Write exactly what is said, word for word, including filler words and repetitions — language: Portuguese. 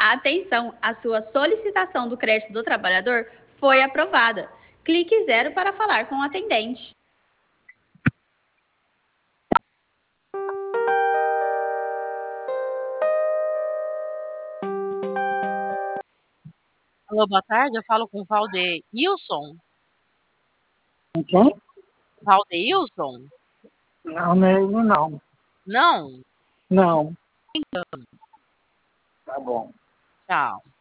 Atenção, a sua solicitação do crédito do trabalhador foi aprovada. Clique zero para falar com o atendente. Alô, boa tarde, eu falo com o Valdeilson. Com quem? Valdeilson? Não, não é ele não. Não? Não. Então. Tá bom. Tchau.